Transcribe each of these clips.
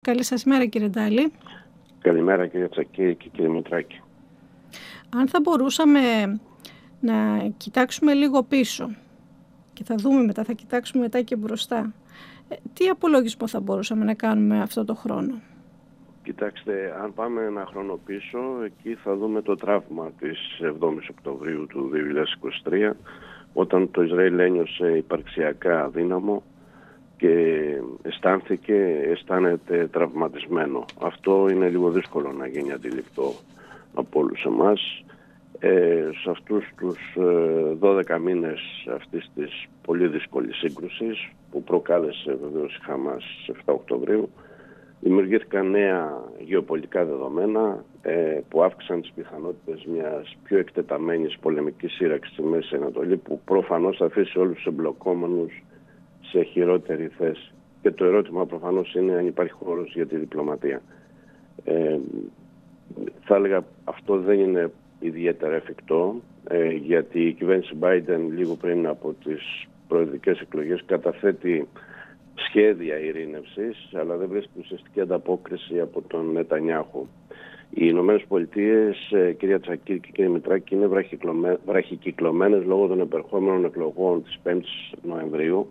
Καλή σας μέρα, κύριε Ντάλη. Καλημέρα, κύριε Τσακίρη και κύριε Μητράκη. Αν θα μπορούσαμε να κοιτάξουμε λίγο πίσω και θα δούμε μετά, θα κοιτάξουμε μετά και μπροστά, τι απολογισμό θα μπορούσαμε να κάνουμε αυτό το χρόνο? Κοιτάξτε, αν πάμε ένα χρόνο πίσω, εκεί θα δούμε το τραύμα της 7ης Οκτωβρίου του 2023, όταν το Ισραήλ ένιωσε υπαρξιακά αδύναμο και αισθάνεται τραυματισμένο. Αυτό είναι λίγο δύσκολο να γίνει αντιληπτό από όλους εμάς. Σε αυτούς τους 12 μήνες αυτής της πολύ δύσκολης σύγκρουσης που προκάλεσε βεβαίως η Χαμάς στις 7 Οκτωβρίου, δημιουργήθηκαν νέα γεωπολιτικά δεδομένα που αύξησαν τις πιθανότητες μιας πιο εκτεταμένης πολεμικής σύραξης στη Μέση Ανατολή, που προφανώς θα αφήσει όλους τους εμπλεκόμενους σε χειρότερη θέση. Και το ερώτημα προφανώς είναι αν υπάρχει χώρος για τη διπλωματία. Θα έλεγα αυτό δεν είναι ιδιαίτερα εφικτό, γιατί η κυβέρνηση Biden λίγο πριν από τις προεδρικές εκλογές καταθέτει σχέδια ειρήνευσης, αλλά δεν βρίσκει ουσιαστική ανταπόκριση από τον Νετανιάχου. Οι Ηνωμένες Πολιτείες, κυρία Τσακίρη και κύριε Μητράκη, είναι βραχικυκλωμένες λόγω των επερχόμενων εκλογών της 5ης Νοεμβρίου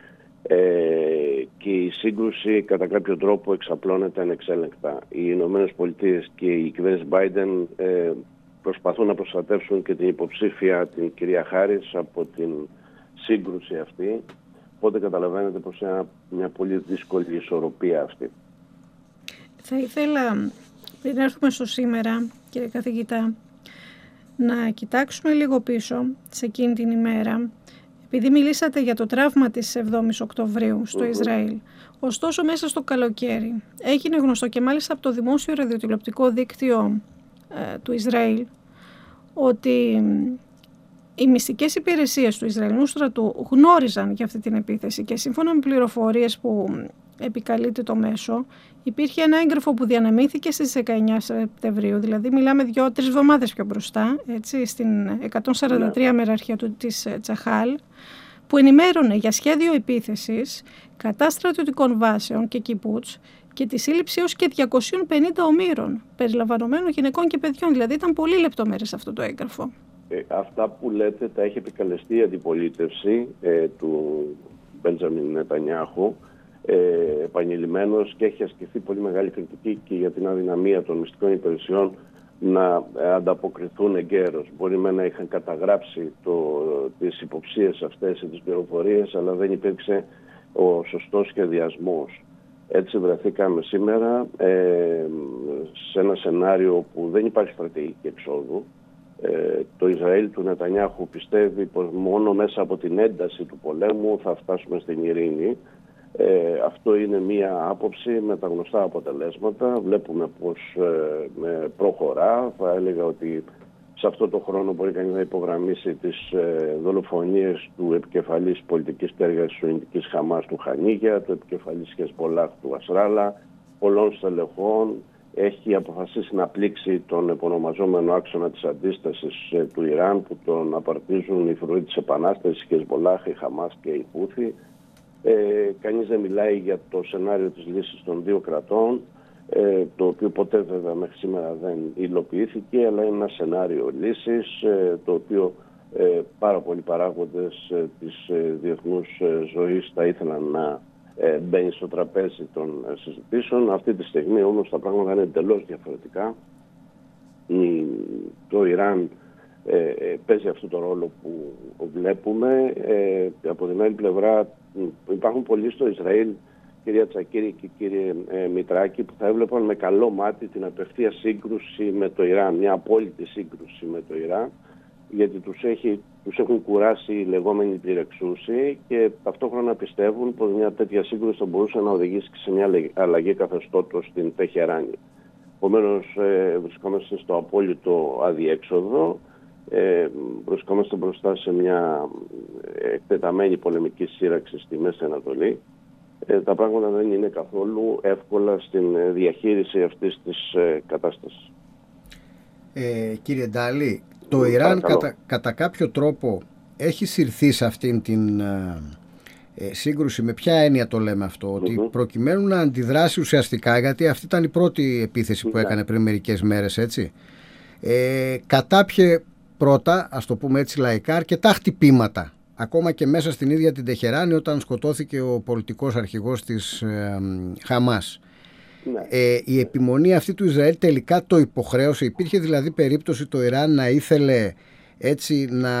και η σύγκρουση κατά κάποιο τρόπο εξαπλώνεται ανεξέλεγκτα. Οι Ηνωμένες Πολιτείες και η κυβέρνηση Biden προσπαθούν να προστατεύσουν και την υποψήφια, την κυρία Χάρις, από την σύγκρουση αυτή. Οπότε καταλαβαίνετε πως είναι μια πολύ δύσκολη ισορροπία αυτή. Θα ήθελα, πριν έρθουμε στο σήμερα, κύριε καθηγητά, να κοιτάξουμε λίγο πίσω σε εκείνη την ημέρα, επειδή μιλήσατε για το τραύμα της 7ης Οκτωβρίου στο Ισραήλ. Ωστόσο, μέσα στο καλοκαίρι έγινε γνωστό και μάλιστα από το δημόσιο ραδιοτηλεοπτικό δίκτυο του Ισραήλ ότι οι μυστικές υπηρεσίες του Ισραηλινού στρατού γνώριζαν για αυτή την επίθεση και σύμφωνα με πληροφορίες που επικαλείται το μέσο, υπήρχε ένα έγγραφο που διανεμήθηκε στις 19 Σεπτεμβρίου, δηλαδή μιλάμε 2-3 εβδομάδες πιο μπροστά, έτσι, στην 143 μεραρχία της Τσαχάλ, που ενημέρωνε για σχέδιο επίθεσης κατά στρατιωτικών βάσεων και κιμπούτς και τη σύλληψη έως και 250 ομήρων, περιλαμβανομένων γυναικών και παιδιών. Δηλαδή ήταν πολύ λεπτομέρειες αυτό το έγγραφο. Αυτά που λέτε τα έχει επικαλεστεί η αντιπολίτευση του Μπέντζαμιν Νετανιάχου επανειλημμένος και έχει ασκηθεί πολύ μεγάλη κριτική και για την αδυναμία των μυστικών υπηρεσιών να ανταποκριθούν εγκαίρως. Μπορεί να είχαν καταγράψει τις υποψίες αυτές, τις πληροφορίες, αλλά δεν υπήρξε ο σωστός σχεδιασμός. Έτσι βρεθήκαμε σήμερα σε ένα σενάριο που δεν υπάρχει στρατηγική εξόδου. Το Ισραήλ του Νετανιάχου πιστεύει πως μόνο μέσα από την ένταση του πολέμου θα φτάσουμε στην ειρήνη. Αυτό είναι μία άποψη με τα γνωστά αποτελέσματα. Βλέπουμε πως προχωρά. Θα έλεγα ότι σε αυτό το χρόνο μπορεί κανείς να υπογραμμίσει τις δολοφονίες του επικεφαλής πολιτικής πτέρυγας σουνιτικής Χαμάς του Χανίγια, του επικεφαλής Χεσμπολάχ του Ασράλα, πολλών στελεχών. Έχει αποφασίσει να πλήξει τον επωνομαζόμενο άξονα της αντίστασης του Ιράν, που τον απαρτίζουν οι φρουροί της Επανάστασης, η Χεσμπολάχ, η Χαμάς και η Χούθη. Κανείς δεν μιλάει για το σενάριο της λύσης των δύο κρατών, το οποίο ποτέ βέβαια μέχρι σήμερα δεν υλοποιήθηκε, αλλά είναι ένα σενάριο λύσης, το οποίο πάρα πολλοί παράγοντες της διεθνούς ζωής θα ήθελαν να μπαίνει στο τραπέζι των συζητήσεων. Αυτή τη στιγμή όμως τα πράγματα είναι εντελώς διαφορετικά. Το Ιράν παίζει αυτό το ρόλο που βλέπουμε. Από την άλλη πλευρά υπάρχουν πολλοί στο Ισραήλ, κυρία Τσακίρη και κύριε Μητράκη, που θα έβλεπαν με καλό μάτι την απευθεία σύγκρουση με το Ιράν, μια απόλυτη σύγκρουση με το Ιράν, γιατί τους έχουν κουράσει οι λεγόμενοι πυρεξούσοι και ταυτόχρονα πιστεύουν πως μια τέτοια σύγκρουση θα μπορούσε να οδηγήσει σε μια αλλαγή καθεστώτος στην Τεχεράνη. Επομένως, βρισκόμαστε στο απόλυτο αδιέξοδο, βρισκόμαστε μπροστά σε μια εκτεταμένη πολεμική σύραξη στη Μέση Ανατολή. Τα πράγματα δεν είναι καθόλου εύκολα στην διαχείριση αυτής της κατάστασης. Κύριε Ντάλη, το Ιράν κατά κάποιο τρόπο έχει συρθεί σε αυτήν την σύγκρουση. Με ποια έννοια το λέμε αυτό? Ότι προκειμένου να αντιδράσει ουσιαστικά, γιατί αυτή ήταν η πρώτη επίθεση που έκανε πριν μερικές μέρες, έτσι, κατάπιε πρώτα, ας το πούμε έτσι λαϊκά, αρκετά χτυπήματα, ακόμα και μέσα στην ίδια την Τεχεράνη, όταν σκοτώθηκε ο πολιτικός αρχηγός της Χαμάς. Η επιμονή αυτή του Ισραήλ τελικά το υποχρέωσε? Υπήρχε δηλαδή περίπτωση το Ιράν να ήθελε έτσι να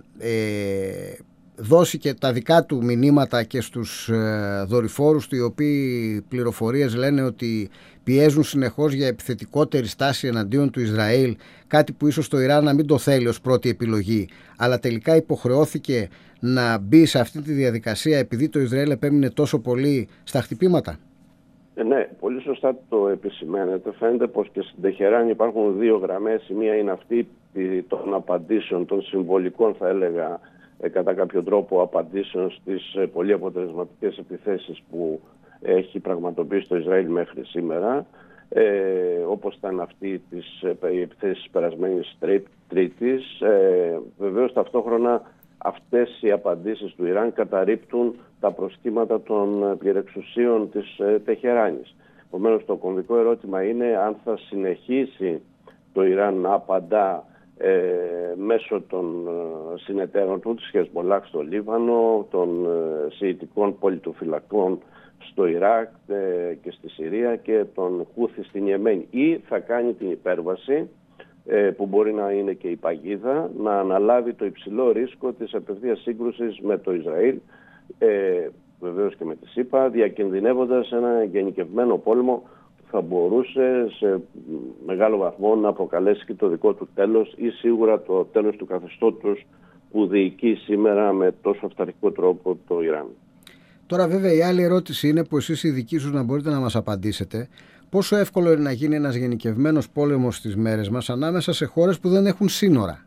δώσει και τα δικά του μηνύματα και στους δορυφόρους του, οι οποίοι πληροφορίες λένε ότι πιέζουν συνεχώς για επιθετικότερη στάση εναντίον του Ισραήλ, κάτι που ίσως το Ιράν να μην το θέλει ως πρώτη επιλογή, αλλά τελικά υποχρεώθηκε να μπει σε αυτή τη διαδικασία επειδή το Ισραήλ επέμεινε τόσο πολύ στα χτυπήματα? Ναι, πολύ σωστά το επισημαίνετε. Φαίνεται πως και στην Τεχεράνη υπάρχουν δύο γραμμές. Η μία είναι αυτή των απαντήσεων, των συμβολικών, θα έλεγα, κατά κάποιο τρόπο απαντήσεων στις πολύ αποτελεσματικές επιθέσεις που έχει πραγματοποιήσει το Ισραήλ μέχρι σήμερα, όπως ήταν αυτή της επιθέσεις περασμένης Τρίτης. Βεβαίως ταυτόχρονα αυτές οι απαντήσεις του Ιράν καταρρίπτουν τα προσχήματα των πληρεξουσίων της Τεχεράνης. Επομένως το κομβικό ερώτημα είναι αν θα συνεχίσει το Ιράν να απαντά μέσω των συνεταίρων του, της Χεσμολάχ στο Λίβανο, των σιητικών πολιτοφυλακών στο Ιράκ και στη Συρία και των Χούθι στην Ιεμένη, ή θα κάνει την υπέρβαση, που μπορεί να είναι και η παγίδα, να αναλάβει το υψηλό ρίσκο της απευθείας σύγκρουσης με το Ισραήλ, βεβαίως και με τη ΣΥΠΑ, διακινδυνεύοντας ένα γενικευμένο πόλεμο που θα μπορούσε σε μεγάλο βαθμό να προκαλέσει και το δικό του τέλος, ή σίγουρα το τέλος του καθεστώτος που διοικεί σήμερα με τόσο αυταρχικό τρόπο το Ιράν. Τώρα βέβαια η άλλη ερώτηση είναι, που εσείς οι δικοί σας να μπορείτε να μας απαντήσετε, πόσο εύκολο είναι να γίνει ένας γενικευμένος πόλεμος στις μέρες μας ανάμεσα σε χώρες που δεν έχουν σύνορα?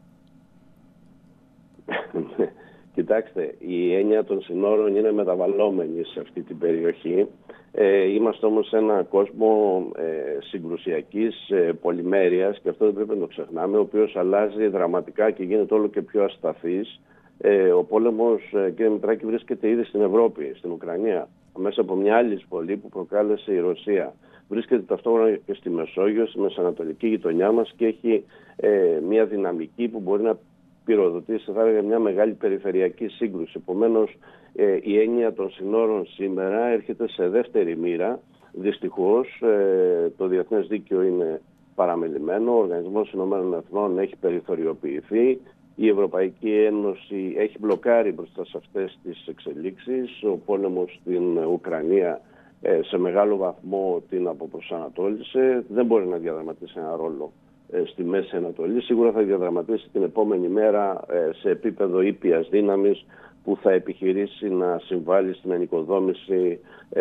Κοιτάξτε, η έννοια των συνόρων είναι μεταβαλλόμενη σε αυτή την περιοχή. Είμαστε όμως σε έναν κόσμο συγκρουσιακής πολυμέρειας, και αυτό δεν πρέπει να το ξεχνάμε, ο οποίος αλλάζει δραματικά και γίνεται όλο και πιο ασταθής. Ο πόλεμος, κύριε Μητράκη, βρίσκεται ήδη στην Ευρώπη, στην Ουκρανία, μέσα από μια άλλη εισβολή που προκάλεσε η Ρωσία. Βρίσκεται ταυτόχρονα και στη Μεσόγειο, στη μεσανατολική γειτονιά μας, και έχει μια δυναμική που μπορεί να πυροδοτήσει, θα έλεγα, μια μεγάλη περιφερειακή σύγκρουση. Επομένως, η έννοια των συνόρων σήμερα έρχεται σε δεύτερη μοίρα. Δυστυχώς, το διεθνές δίκαιο είναι παραμελημένο, ο Οργανισμός Ηνωμένων Εθνών έχει περιθωριοποιηθεί, η Ευρωπαϊκή Ένωση έχει μπλοκάρει μπροστά σε αυτές τις εξελίξεις, ο πόλεμος στην Ουκρανία σε μεγάλο βαθμό την αποπροσανατόλισε, δεν μπορεί να διαδραματίσει ένα ρόλο στη Μέση Ανατολή. Σίγουρα θα διαδραματίσει την επόμενη μέρα σε επίπεδο ήπιας δύναμης που θα επιχειρήσει να συμβάλλει στην ανοικοδόμηση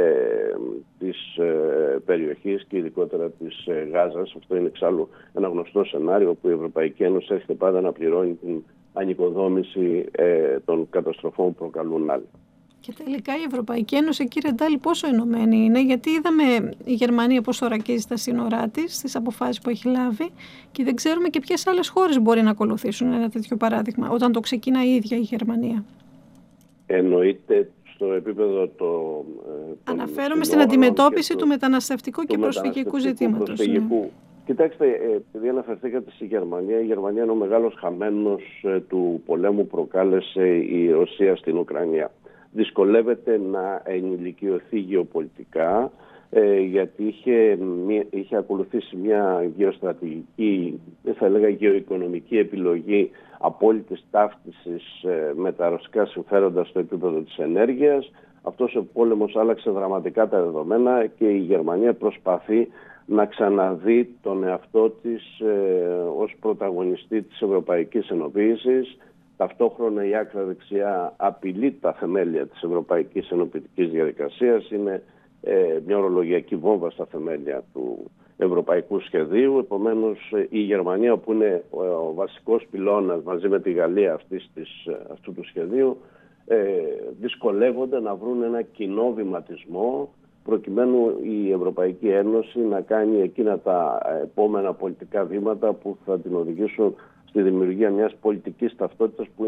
της περιοχής και ειδικότερα της Γάζας. Αυτό είναι εξάλλου ένα γνωστό σενάριο που η Ευρωπαϊκή Ένωση έρχεται πάντα να πληρώνει την ανοικοδόμηση των καταστροφών που προκαλούν άλλοι. Και τελικά η Ευρωπαϊκή Ένωση, κύριε Ντάλη, πόσο ενωμένη είναι? Γιατί είδαμε η Γερμανία πώς θωρακίζει τα σύνορά της, στις αποφάσεις που έχει λάβει, και δεν ξέρουμε και ποιες άλλες χώρες μπορεί να ακολουθήσουν ένα τέτοιο παράδειγμα, όταν το ξεκινάει η ίδια η Γερμανία. Εννοείται στο επίπεδο το... Αναφέρομαι στην αντιμετώπιση του μεταναστευτικού και προσφυγικού ζητήματος. Ναι. Κοιτάξτε, επειδή αναφερθήκατε στη Γερμανία, η Γερμανία είναι ο μεγάλος χαμένος του πολέμου που προκάλεσε η Ρωσία στην Ουκρανία. Δυσκολεύεται να ενηλικιωθεί γεωπολιτικά, γιατί είχε ακολουθήσει μια γεωστρατηγική, θα έλεγα γεωοικονομική επιλογή απόλυτης ταύτισης με τα ρωσικά συμφέροντα στο επίπεδο της ενέργειας. Αυτός ο πόλεμος άλλαξε δραματικά τα δεδομένα και η Γερμανία προσπαθεί να ξαναδεί τον εαυτό της ως πρωταγωνιστή της ευρωπαϊκής ενοποίησης. Ταυτόχρονα η άκρα δεξιά απειλεί τα θεμέλια της ευρωπαϊκής ενοποιητικής διαδικασίας. Είναι μια ορολογιακή βόμβα στα θεμέλια του ευρωπαϊκού σχεδίου. Επομένως, η Γερμανία, που είναι ο βασικός πυλώνας μαζί με τη Γαλλία αυτού του σχεδίου, δυσκολεύονται να βρουν ένα κοινό βηματισμό προκειμένου η Ευρωπαϊκή Ένωση να κάνει εκείνα τα επόμενα πολιτικά βήματα που θα την οδηγήσουν στη δημιουργία μιας πολιτικής ταυτότητας που είναι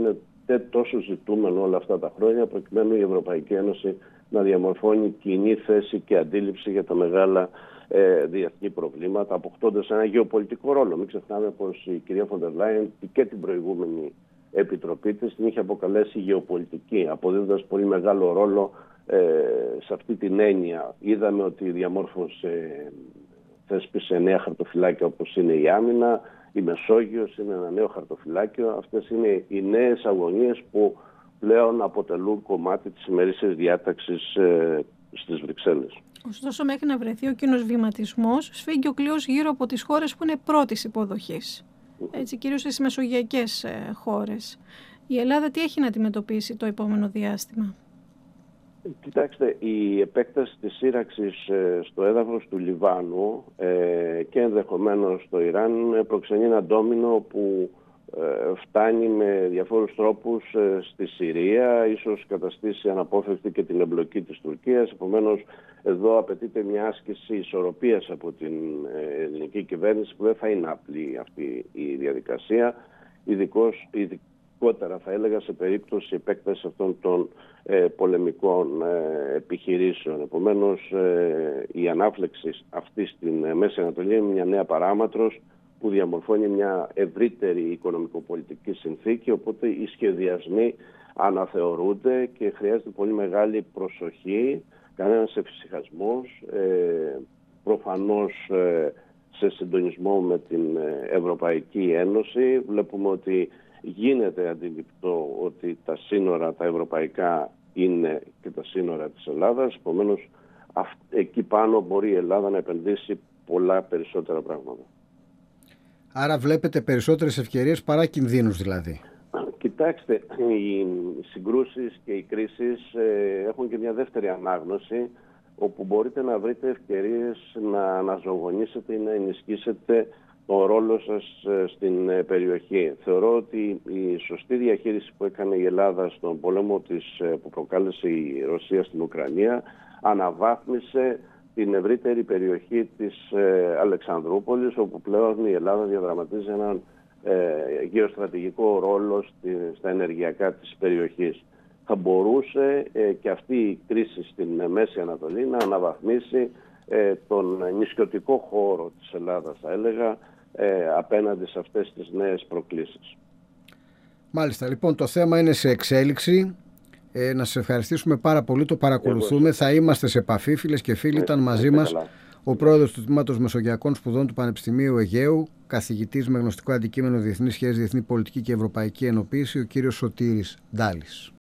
τόσο ζητούμενο όλα αυτά τα χρόνια, προκειμένου η Ευρωπαϊκή Ένωση να διαμορφώνει κοινή θέση και αντίληψη για τα μεγάλα διεθνή προβλήματα, αποκτώντας ένα γεωπολιτικό ρόλο. Μην ξεχνάμε πως η κυρία Φοντερ Λάιεν και την προηγούμενη επιτροπή της την είχε αποκαλέσει γεωπολιτική, αποδίδοντας πολύ μεγάλο ρόλο σε αυτή την έννοια. Είδαμε ότι θέσπισε νέα χαρτοφυλάκια, όπως είναι η άμυνα, η Μεσόγειος είναι ένα νέο χαρτοφυλάκιο. Αυτές είναι οι νέες αγωνίες που πλέον αποτελούν κομμάτι της ημερήσιας διάταξης στις Βρυξέλλες. Ωστόσο, μέχρι να βρεθεί ο κοινός βηματισμός, σφίγγει ο κλειός γύρω από τις χώρες που είναι πρώτης υποδοχής. Έτσι, κυρίως στις μεσογειακές χώρες. Η Ελλάδα τι έχει να αντιμετωπίσει το επόμενο διάστημα? Κοιτάξτε, η επέκταση της σύραξης στο έδαφος του Λιβάνου και ενδεχομένως στο Ιράν προξενεί ένα ντόμινο που φτάνει με διαφόρους τρόπους στη Συρία, ίσως καταστήσει αναπόφευκτη και την εμπλοκή της Τουρκίας. Επομένως, εδώ απαιτείται μια άσκηση ισορροπίας από την ελληνική κυβέρνηση, που δεν θα είναι απλή αυτή η διαδικασία, ειδικότερα θα έλεγα σε περίπτωση επέκτασης αυτών των πολεμικών επιχειρήσεων. Επομένως, η ανάφλεξη αυτή στην Μέση Ανατολή είναι μια νέα παράμετρος που διαμορφώνει μια ευρύτερη οικονομικοπολιτική συνθήκη, οπότε οι σχεδιασμοί αναθεωρούνται και χρειάζεται πολύ μεγάλη προσοχή, κανένας εφησυχασμός, προφανώς σε συντονισμό με την Ευρωπαϊκή Ένωση. Βλέπουμε ότι γίνεται αντιληπτό ότι τα σύνορα τα ευρωπαϊκά είναι και τα σύνορα της Ελλάδας, επομένως εκεί πάνω μπορεί η Ελλάδα να επενδύσει πολλά περισσότερα πράγματα. Άρα βλέπετε περισσότερες ευκαιρίες παρά κινδύνους δηλαδή? Κοιτάξτε, οι συγκρούσεις και οι κρίσεις έχουν και μια δεύτερη ανάγνωση, όπου μπορείτε να βρείτε ευκαιρίες να αναζωογονήσετε ή να ενισχύσετε τον ρόλο σας στην περιοχή. Θεωρώ ότι η σωστή διαχείριση που έκανε η Ελλάδα στον πόλεμο που προκάλεσε η Ρωσία στην Ουκρανία αναβάθμισε την ευρύτερη περιοχή της Αλεξανδρούπολης, όπου πλέον η Ελλάδα διαδραματίζει έναν γεωστρατηγικό ρόλο στα ενεργειακά της περιοχής. Θα μπορούσε και αυτή η κρίση στην Μέση Ανατολή να αναβαθμίσει τον νησιωτικό χώρο της Ελλάδας, θα έλεγα, απέναντι σε αυτές τις νέες προκλήσεις. Μάλιστα, λοιπόν, το θέμα είναι σε εξέλιξη. Να σας ευχαριστήσουμε πάρα πολύ, το παρακολουθούμε. Θα είμαστε σε επαφή, φίλες και φίλοι. Ήταν μαζί μας ο πρόεδρος του Τμήματος Μεσογειακών Σπουδών του Πανεπιστημίου Αιγαίου, καθηγητής με γνωστικό αντικείμενο Διεθνείς Σχέσεις, Διεθνή Πολιτική και Ευρωπαϊκή Ενοποίηση, ο κύριος Σωτήρης Ντάλης.